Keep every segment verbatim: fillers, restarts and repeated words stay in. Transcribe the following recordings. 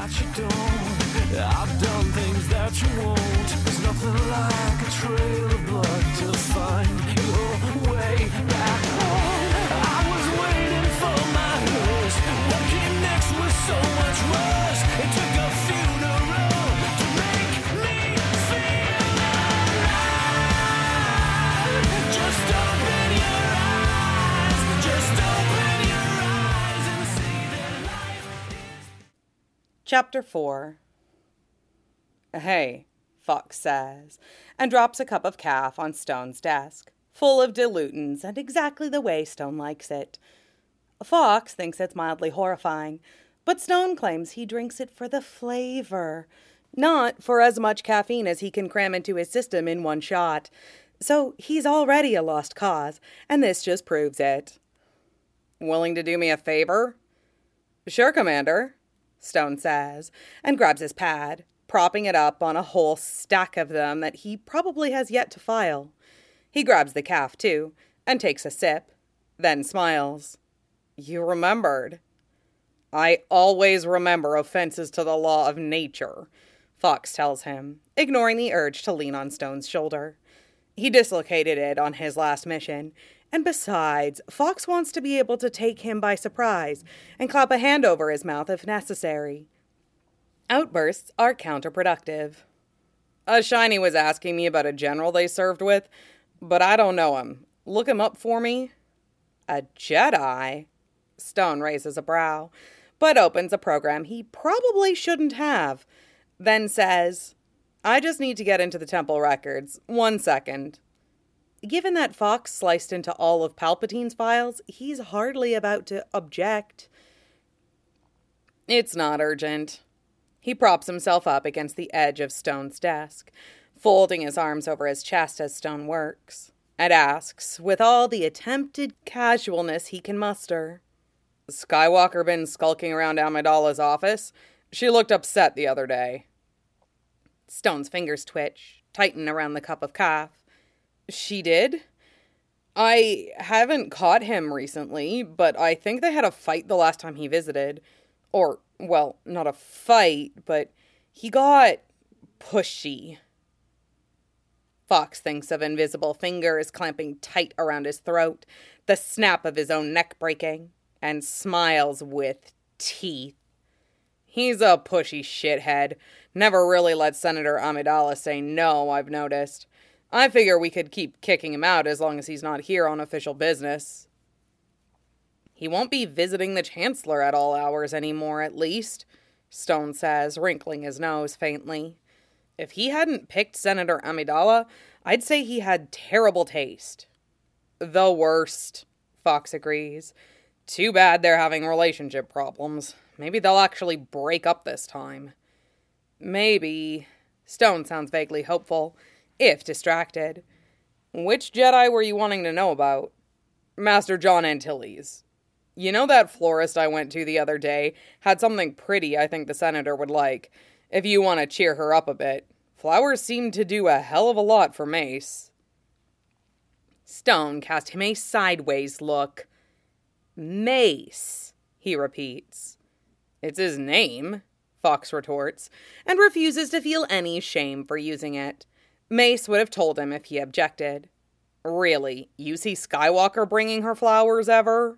that you don't. I've done things that you won't. There's nothing like a trail of blood to find your way back home. I was waiting for my hearse. What came next was so much worse. It took a funeral to make me feel alive. Just open your eyes. Just open your eyes and see that life is... Chapter four. Hey, Fox says, and drops a cup of caf on Stone's desk, full of dilutants and exactly the way Stone likes it. Fox thinks it's mildly horrifying, but Stone claims he drinks it for the flavor, not for as much caffeine as he can cram into his system in one shot. So he's already a lost cause, and this just proves it. Willing to do me a favor? Sure, Commander, Stone says, and grabs his pad, propping it up on a whole stack of them that he probably has yet to file. He grabs the caf, too, and takes a sip, then smiles. You remembered. I always remember offenses to the law of nature, Fox tells him, ignoring the urge to lean on Stone's shoulder. He dislocated it on his last mission, and besides, Fox wants to be able to take him by surprise and clap a hand over his mouth if necessary. Outbursts are counterproductive. A shiny was asking me about a general they served with, but I don't know him. Look him up for me. A Jedi? Stone raises a brow, but opens a program he probably shouldn't have, then says, I just need to get into the temple records. One second. Given that Fox sliced into all of Palpatine's files, he's hardly about to object. It's not urgent. He props himself up against the edge of Stone's desk, folding his arms over his chest as Stone works, and asks, with all the attempted casualness he can muster, Skywalker been skulking around Amidala's office? She looked upset the other day. Stone's fingers twitch, tighten around the cup of caf. She did? I haven't caught him recently, but I think they had a fight the last time he visited. Or, well, not a fight, but he got pushy. Fox thinks of invisible fingers clamping tight around his throat, the snap of his own neck breaking, and smiles with teeth. He's a pushy shithead. Never really let Senator Amidala say no, I've noticed. I figure we could keep kicking him out as long as he's not here on official business. He won't be visiting the Chancellor at all hours anymore, at least, Stone says, wrinkling his nose faintly. If he hadn't picked Senator Amidala, I'd say he had terrible taste. The worst, Fox agrees. Too bad they're having relationship problems. Maybe they'll actually break up this time. Maybe. Stone sounds vaguely hopeful, if distracted. Which Jedi were you wanting to know about? Master John Antilles. You know that florist I went to the other day had something pretty I think the senator would like, if you want to cheer her up a bit. Flowers seem to do a hell of a lot for Mace. Stone cast him a sideways look. Mace, he repeats. It's his name, Fox retorts, and refuses to feel any shame for using it. Mace would have told him if he objected. Really, you see Skywalker bringing her flowers ever?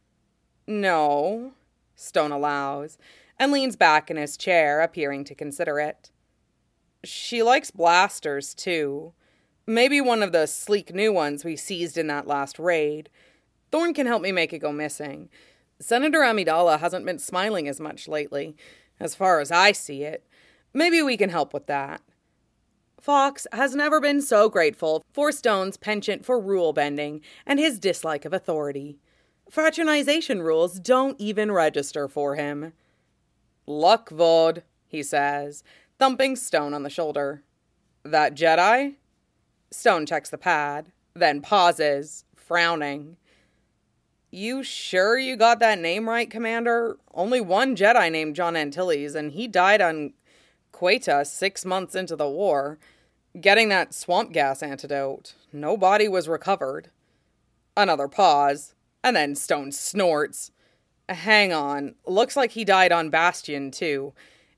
No, Stone allows, and leans back in his chair, appearing to consider it. She likes blasters, too. Maybe one of the sleek new ones we seized in that last raid. Thorn can help me make it go missing. Senator Amidala hasn't been smiling as much lately, as far as I see it. Maybe we can help with that. Fox has never been so grateful for Stone's penchant for rule-bending and his dislike of authority. Fraternization rules don't even register for him. Luck, Vod, he says, thumping Stone on the shoulder. That Jedi? Stone checks the pad, then pauses, frowning. You sure you got that name right, Commander? Only one Jedi named John Antilles, and he died on Queta six months into the war, getting that swamp gas antidote. No body was recovered. Another pause, and then Stone snorts. Hang on, looks like he died on Bastion, too.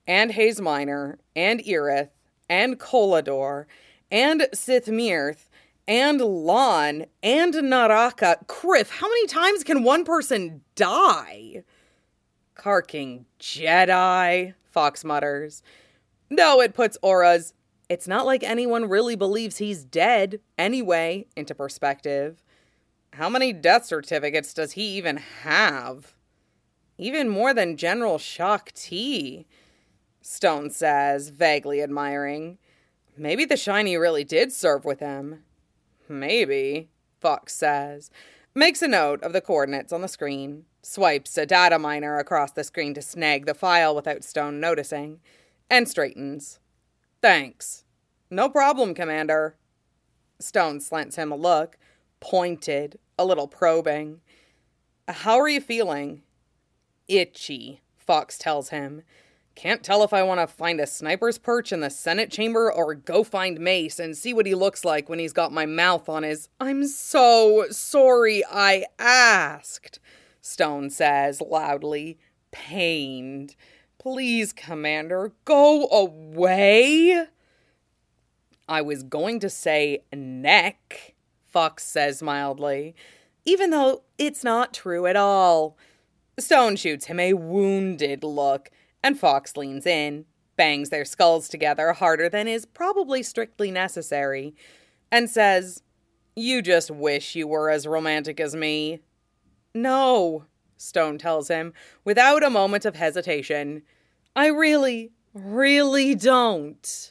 and Hayes Minor, and Irith, and Colador, and Sithmirth, and Lon, and Naraka. Criff, how many times can one person die? Carking Jedi, Fox mutters. No, it puts Aura's "it's not like anyone really believes he's dead anyway" into perspective. How many death certificates does he even have? Even more than General Shaak Ti, Stone says, vaguely admiring. Maybe the shiny really did serve with him. Maybe, Fox says, makes a note of the coordinates on the screen, swipes a data miner across the screen to snag the file without Stone noticing, and straightens. Thanks. No problem, Commander. Stone slants him a look, pointed, a little probing. How are you feeling? Itchy, Fox tells him. Can't tell if I want to find a sniper's perch in the Senate chamber or go find Mace and see what he looks like when he's got my mouth on his... I'm so sorry I asked, Stone says loudly, pained. Please, Commander, go away. I was going to say neck, Fox says mildly, even though it's not true at all. Stone shoots him a wounded look, and Fox leans in, bangs their skulls together harder than is probably strictly necessary, and says, You just wish you were as romantic as me. No, Stone tells him, without a moment of hesitation. I really, really don't.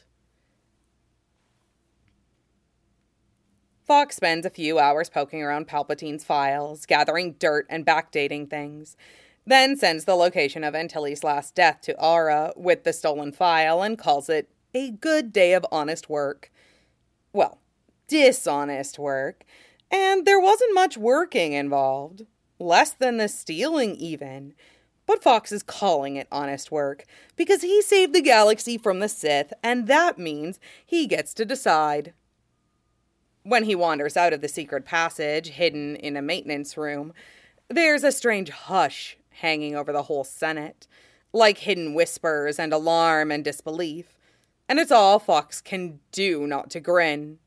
Fox spends a few hours poking around Palpatine's files, gathering dirt and backdating things, then sends the location of Antilles' last death to Aura with the stolen file and calls it a good day of honest work. Well, dishonest work, and there wasn't much working involved. Less than the stealing, even. But Fox is calling it honest work, because he saved the galaxy from the Sith, and that means he gets to decide. When he wanders out of the secret passage, hidden in a maintenance room, there's a strange hush hanging over the whole Senate, like hidden whispers and alarm and disbelief, and it's all Fox can do not to grin.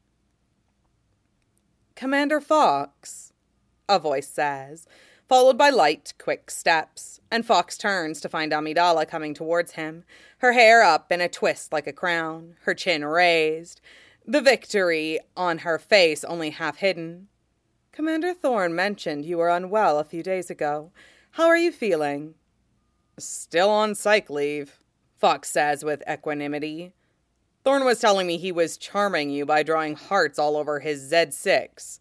Commander Fox, a voice says, followed by light, quick steps, and Fox turns to find Amidala coming towards him, her hair up in a twist like a crown, her chin raised, the victory on her face only half hidden. Commander Thorne mentioned you were unwell a few days ago. How are you feeling? Still on psych leave, Fox says with equanimity. Thorne was telling me he was charming you by drawing hearts all over his Z six.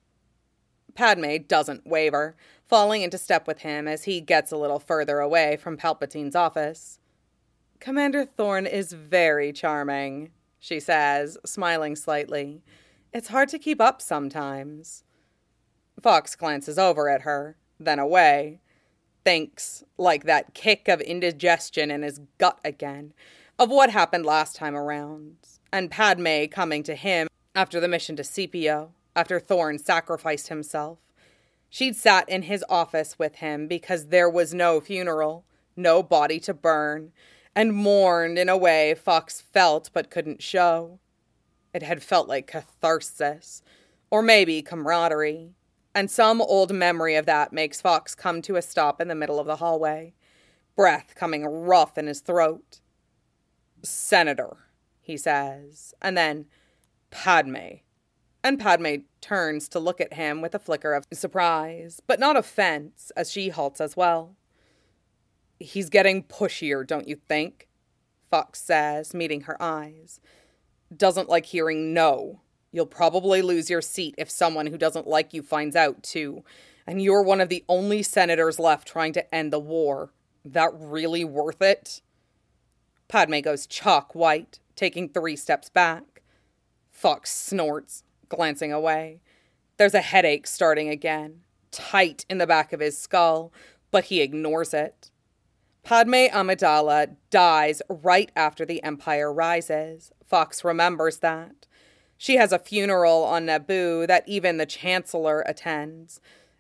Padme doesn't waver, falling into step with him as he gets a little further away from Palpatine's office. Commander Thorne is very charming, she says, smiling slightly. It's hard to keep up sometimes. Fox glances over at her, then away. Thinks, like that kick of indigestion in his gut again, of what happened last time around, and Padme coming to him after the mission to Scipio, after Thorne sacrificed himself. She'd sat in his office with him because there was no funeral, no body to burn, and mourned in a way Fox felt but couldn't show. It had felt like catharsis, or maybe camaraderie, and some old memory of that makes Fox come to a stop in the middle of the hallway, breath coming rough in his throat. Senator, he says, and then, Padme. And Padme turns to look at him with a flicker of surprise, but not offense, as she halts as well. He's getting pushier, don't you think? Fox says, meeting her eyes. Doesn't like hearing no. You'll probably lose your seat if someone who doesn't like you finds out, too. And you're one of the only senators left trying to end the war. That really worth it? Padme goes chalk white, taking three steps back. Fox snorts, glancing away. There's a headache starting again, tight in the back of his skull, but he ignores it. Padme Amidala dies right after the Empire rises. Fox remembers that. She has a funeral on Naboo that even the Chancellor attends,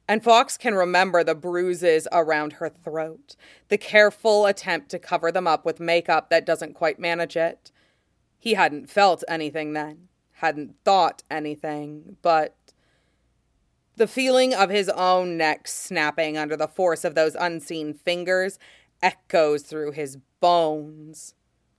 and Fox can remember the bruises around her throat, the careful attempt to cover them up with makeup that doesn't quite manage it. He hadn't felt anything then, hadn't thought anything, but the feeling of his own neck snapping under the force of those unseen fingers echoes through his bones.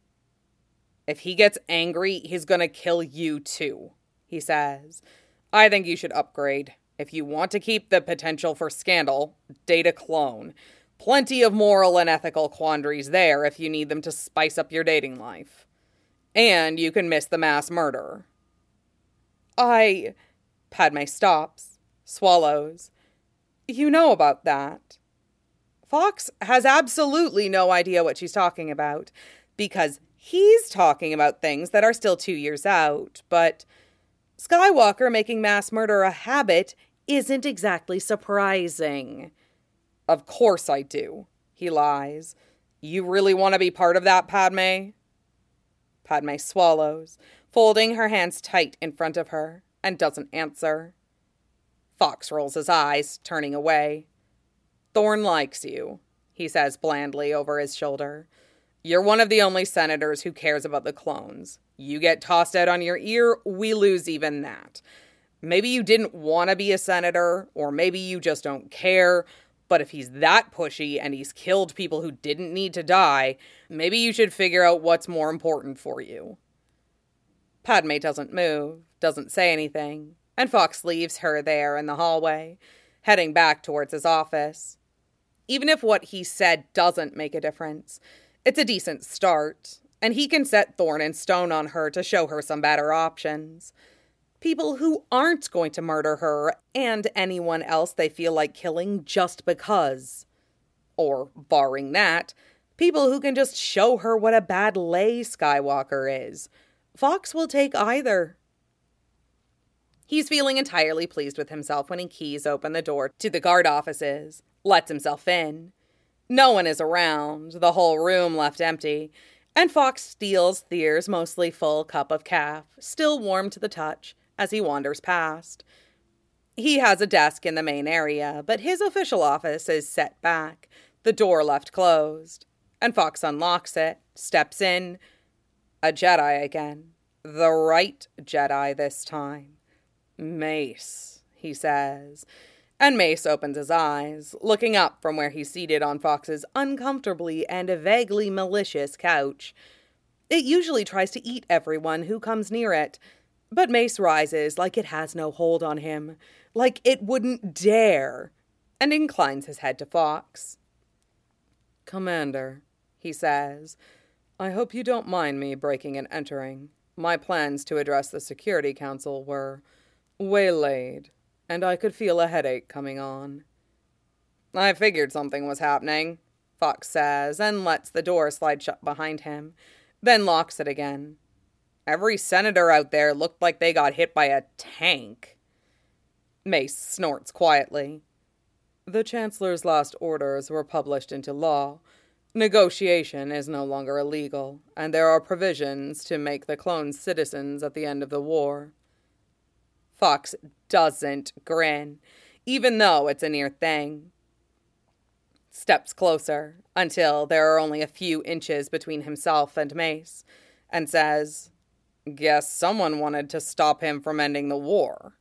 If he gets angry, he's gonna kill you too, he says. I think you should upgrade. If you want to keep the potential for scandal, date a clone. Plenty of moral and ethical quandaries there if you need them to spice up your dating life. And you can miss the mass murder. I... Padme stops, swallows. You know about that. Fox has absolutely no idea what she's talking about, because he's talking about things that are still two years out, but Skywalker making mass murder a habit isn't exactly surprising. Of course I do, he lies. You really want to be part of that, Padme? Padme swallows, folding her hands tight in front of her, and doesn't answer. Fox rolls his eyes, turning away. Thorne likes you, he says blandly over his shoulder. You're one of the only senators who cares about the clones. You get tossed out on your ear, we lose even that. Maybe you didn't want to be a senator, or maybe you just don't care, but if he's that pushy and he's killed people who didn't need to die, maybe you should figure out what's more important for you. Padme doesn't move, doesn't say anything, and Fox leaves her there in the hallway, heading back towards his office. Even if what he said doesn't make a difference, it's a decent start, and he can set Thorne in stone on her to show her some better options. People who aren't going to murder her and anyone else they feel like killing just because. Or, barring that, people who can just show her what a bad lay Skywalker is. Fox will take either. He's feeling entirely pleased with himself when he keys open the door to the guard offices, lets himself in. No one is around, the whole room left empty, and Fox steals Thyr's mostly full cup of caf, still warm to the touch, as he wanders past. He has a desk in the main area, but his official office is set back, the door left closed, and Fox unlocks it, steps in. A Jedi again. The right Jedi this time. Mace, he says. And Mace opens his eyes, looking up from where he's seated on Fox's uncomfortably and vaguely malicious couch. It usually tries to eat everyone who comes near it, but Mace rises like it has no hold on him, like it wouldn't dare, and inclines his head to Fox. Commander, he says, I hope you don't mind me breaking and entering. My plans to address the Security Council were waylaid, and I could feel a headache coming on. I figured something was happening, Fox says, and lets the door slide shut behind him, then locks it again. Every senator out there looked like they got hit by a tank. Mace snorts quietly. The Chancellor's last orders were published into law. Negotiation is no longer illegal, and there are provisions to make the clones citizens at the end of the war. Fox doesn't grin, even though it's a near thing. Steps closer, until there are only a few inches between himself and Mace, and says, Guess someone wanted to stop him from ending the war.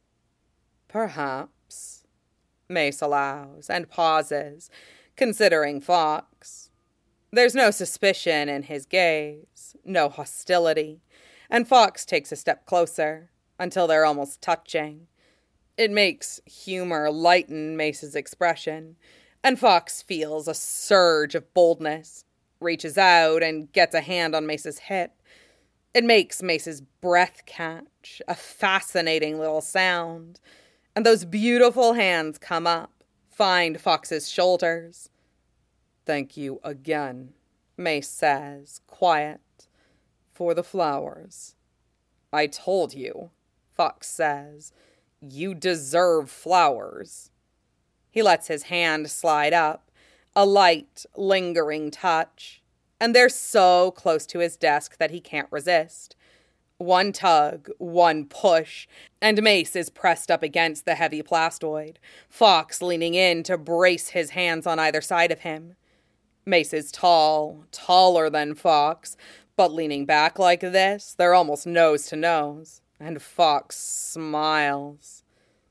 Perhaps, Mace allows, and pauses, considering Fox. There's no suspicion in his gaze, no hostility, and Fox takes a step closer, until they're almost touching. It makes humor lighten Mace's expression, and Fox feels a surge of boldness, reaches out and gets a hand on Mace's hip. It makes Mace's breath catch, a fascinating little sound, and those beautiful hands come up, find Fox's shoulders. Thank you again, Mace says, quiet, for the flowers. I told you, Fox says, you deserve flowers. He lets his hand slide up, a light, lingering touch, and they're so close to his desk that he can't resist. One tug, one push, and Mace is pressed up against the heavy plastoid, Fox leaning in to brace his hands on either side of him. Mace is tall, taller than Fox, but leaning back like this, they're almost nose to nose, and Fox smiles.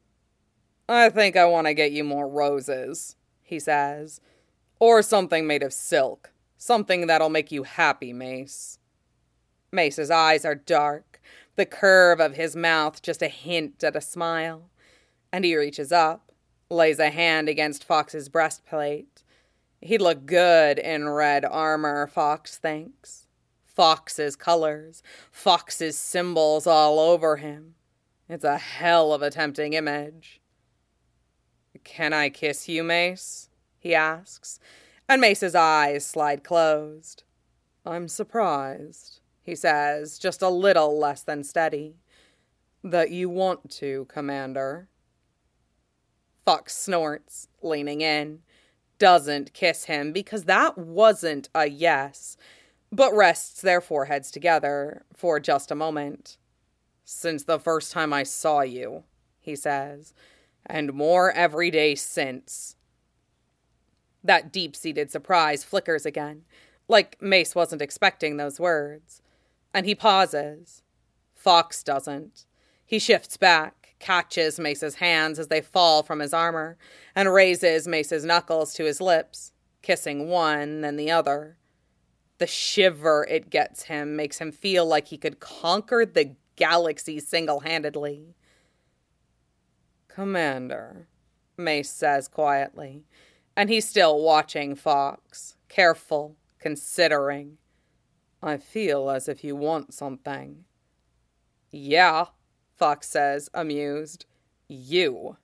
"I think I want to get you more roses," he says. "Or something made of silk. Something that'll make you happy, Mace." Mace's eyes are dark, the curve of his mouth just a hint at a smile, and he reaches up, lays a hand against Fox's breastplate. He'd look good in red armor, Fox thinks. Fox's colors, Fox's symbols all over him. It's a hell of a tempting image. "Can I kiss you, Mace?" he asks, and Mace's eyes slide closed. "I'm surprised," he says, just a little less than steady, "that you want to, Commander." Fox snorts, leaning in, doesn't kiss him because that wasn't a yes, but rests their foreheads together for just a moment. "Since the first time I saw you," he says, "and more every day since." That deep-seated surprise flickers again, like Mace wasn't expecting those words. And he pauses. Fox doesn't. He shifts back, catches Mace's hands as they fall from his armor, and raises Mace's knuckles to his lips, kissing one, then the other. The shiver it gets him makes him feel like he could conquer the galaxy single-handedly. "Commander," Mace says quietly, and he's still watching Fox, careful, considering. "I feel as if you want something." "Yeah," Fox says, amused. "You."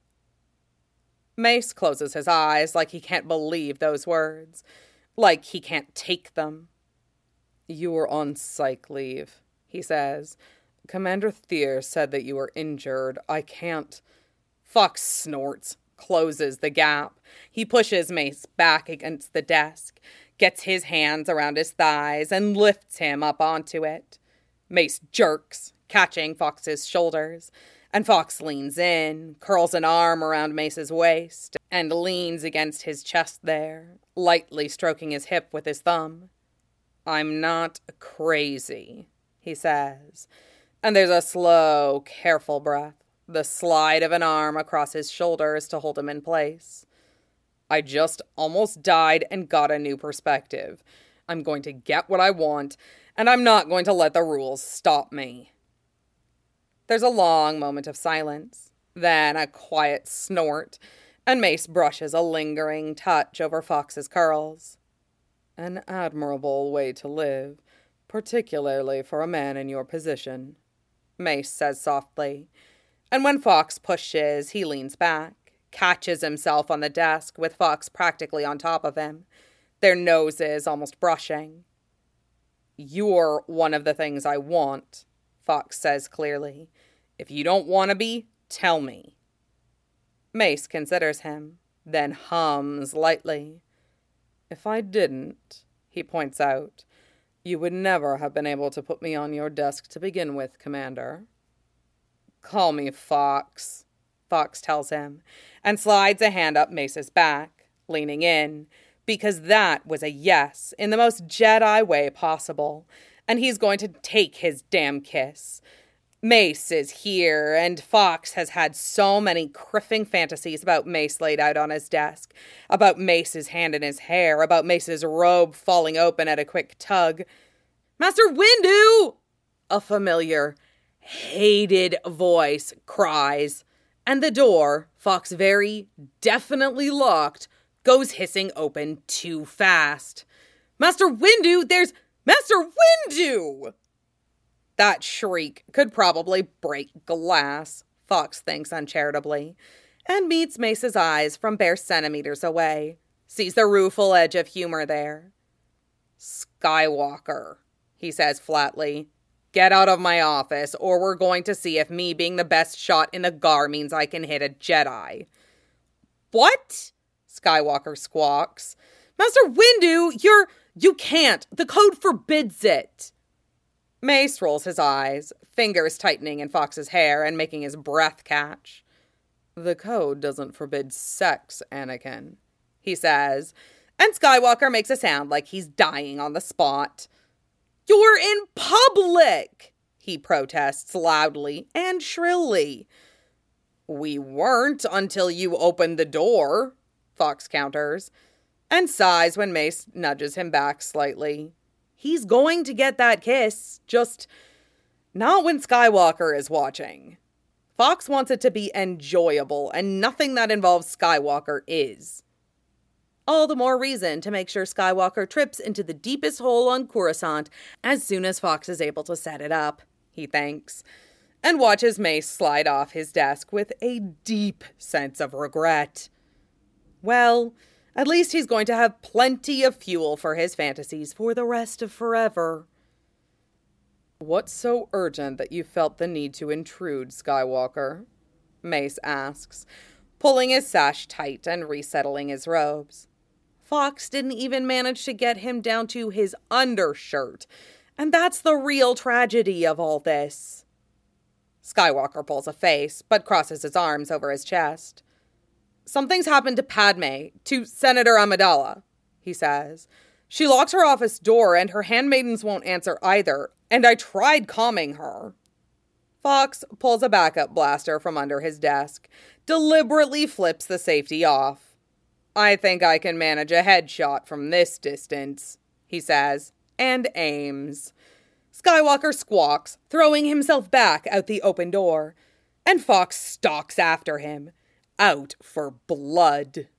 Mace closes his eyes like he can't believe those words, like he can't take them. "You were on psych leave," he says. "Commander Thier said that you were injured. I can't..." Fox snorts, closes the gap. He pushes Mace back against the desk, gets his hands around his thighs, and lifts him up onto it. Mace jerks, catching Fox's shoulders, and Fox leans in, curls an arm around Mace's waist, and leans against his chest there, lightly stroking his hip with his thumb. "I'm not crazy," he says, and there's a slow, careful breath, the slide of an arm across his shoulders to hold him in place. "I just almost died and got a new perspective. I'm going to get what I want, and I'm not going to let the rules stop me." There's a long moment of silence, then a quiet snort, and Mace brushes a lingering touch over Fox's curls. "An admirable way to live, particularly for a man in your position," Mace says softly, and when Fox pushes, he leans back, catches himself on the desk with Fox practically on top of him, their noses almost brushing. "You're one of the things I want," Fox says clearly. "If you don't want to be, tell me." Mace considers him, then hums lightly. "If I didn't," he points out, "you would never have been able to put me on your desk to begin with, Commander." "Call me Fox," Fox tells him, and slides a hand up Mace's back, leaning in, because that was a yes in the most Jedi way possible, and he's going to take his damn kiss. Mace is here, and Fox has had so many criffing fantasies about Mace laid out on his desk, about Mace's hand in his hair, about Mace's robe falling open at a quick tug. "Master Windu!" a familiar, hated voice cries, and the door, Fox very definitely locked, goes hissing open too fast. "Master Windu, there's Master Windu!" That shriek could probably break glass, Fox thinks uncharitably, and meets Mace's eyes from bare centimeters away, sees the rueful edge of humor there. "Skywalker," he says flatly, "get out of my office, or we're going to see if me being the best shot in the Gar means I can hit a Jedi." "What?" Skywalker squawks. "Master Windu, you're... you can't. The code forbids it." Mace rolls his eyes, fingers tightening in Fox's hair and making his breath catch. "The code doesn't forbid sex, Anakin," he says, and Skywalker makes a sound like he's dying on the spot. "You're in public!" he protests loudly and shrilly. "We weren't until you opened the door," Fox counters, and sighs when Mace nudges him back slightly. He's going to get that kiss, just not when Skywalker is watching. Fox wants it to be enjoyable, and nothing that involves Skywalker is. All the more reason to make sure Skywalker trips into the deepest hole on Coruscant as soon as Fox is able to set it up, he thinks, and watches Mace slide off his desk with a deep sense of regret. Well, at least he's going to have plenty of fuel for his fantasies for the rest of forever. "What's so urgent that you felt the need to intrude, Skywalker?" Mace asks, pulling his sash tight and resettling his robes. Fox didn't even manage to get him down to his undershirt, and that's the real tragedy of all this. Skywalker pulls a face, but crosses his arms over his chest. "Something's happened to Padme, to Senator Amidala," he says. "She locked her office door, and her handmaidens won't answer either, and I tried calming her." Fox pulls a backup blaster from under his desk, deliberately flips the safety off. "I think I can manage a headshot from this distance," he says, and aims. Skywalker squawks, throwing himself back out the open door, and Fox stalks after him, out for blood.